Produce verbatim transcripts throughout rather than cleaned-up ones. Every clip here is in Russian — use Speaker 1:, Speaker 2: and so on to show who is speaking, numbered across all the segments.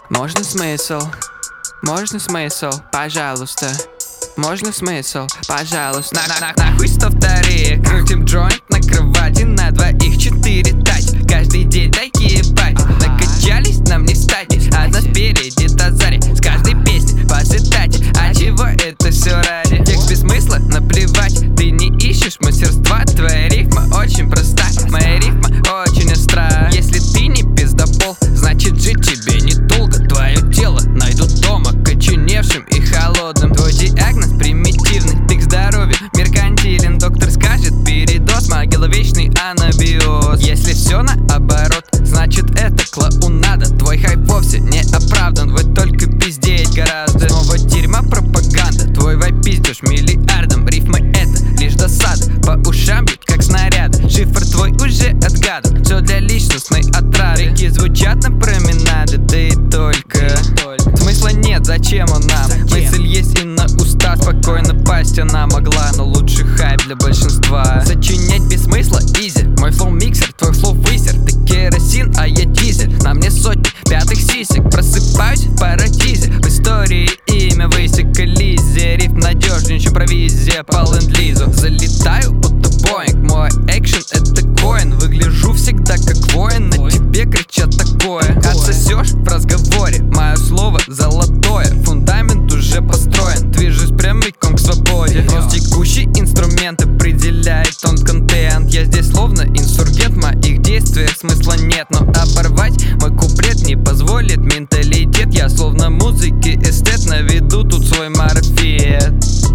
Speaker 1: Можно смысл? Можно смысл? Пожалуйста. Можно смысл? Пожалуйста. На -на -на Нахуй сто вторые. Крутим джойнт на кровати, на двоих четыре тачки. Каждый день такие пати. Накачались, нам не встать. Одна спереди, та сзади. С каждой песни по цитате. А чего это все ради? Текст без смысла, наплевать. Ты не ищешь мастерства. Твоя рифма очень проста. Моя рифма очень остра. Если ты не пиздобол, значит жить тебе недолго. Твое тело найдут дома коченевшим и холодным. Твой диагноз примитивный, ты к здоровью меркантилен. Доктор скажет передоз, могила вечный анабиоз. Если все наоборот, значит это клоунада. Твой хайп вовсе не оправдан, вы только пиздеть гораздо. Снова дерьма пропаганда, твой вайп пиздишь миллиардом. Рифмы это лишь досада, по ушам бьют как снаряды. Шифр твой уже отгадан, все для личностной отрады. Реки звучат на променады, да и только. Смысла нет, зачем он нам? Мысль есть и на уста, спокойно пасть она могла. Но лучше хайп для большинства. Сочинять без смысла изи. Мой флоу миксер, твой флоу высер. Ты керосин, а я дизель. На мне сотни пятых сисек. Просыпаюсь в парадизе. В истории имя высекали. Рифм надежнее, чем провизия по ленд-лизу. Залетаю, будто Боинг. Мой экшен это коин. Выгляжу всегда как воин. На тебе кричат такое. Отсосешь в разговоре. Мое слово золотое. Фундамент уже построен. Движусь прямиком к свободе. Просто текущий инструмент определяет тон контент. Я здесь словно инсургент, в моих действиях смысла нет. Но оборвать мой куплет не позволит менталитет. Я словно музыки эстет, наведу тут свой марафет.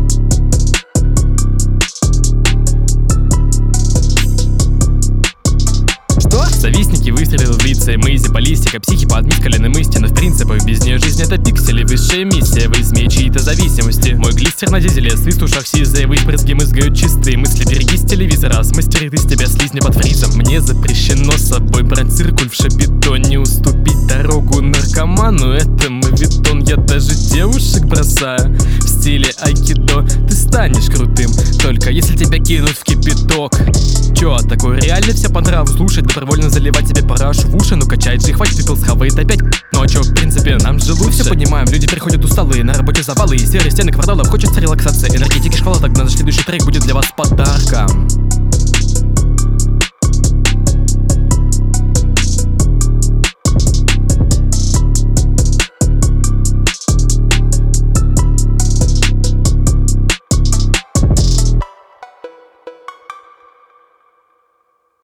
Speaker 2: Завистники выстрелил в лице, мы изи баллистика, психи под мискаленным истинным. В принципах без нее жизнь это пиксели, высшая миссия во изме чьей-то зависимости. Мой глистер на дизеле, свист в ушах сизые, выпрыски мызгают чистые мысли. Берегись телевизора, смастерит из тебя слизня под фризом. Мне запрещено с собой брать циркуль в шапито, не уступить дорогу наркоману, это мавитон. Я даже девушек бросаю в стиле айкидо. Ты станешь крутым, только если тебя кинут в кипяток. Чё, такое реально все по нраву слушать, добровольно заливать себе парашу в уши. Ну качает же, хватит выпил, схавает опять. Ну а чё, в принципе, нам же лучше. Мы все понимаем, люди приходят усталые, на работе завалы и серые стены кварталов, хочется релаксация, энергетики, школа. Тогда наш следующий трек будет для вас подарком.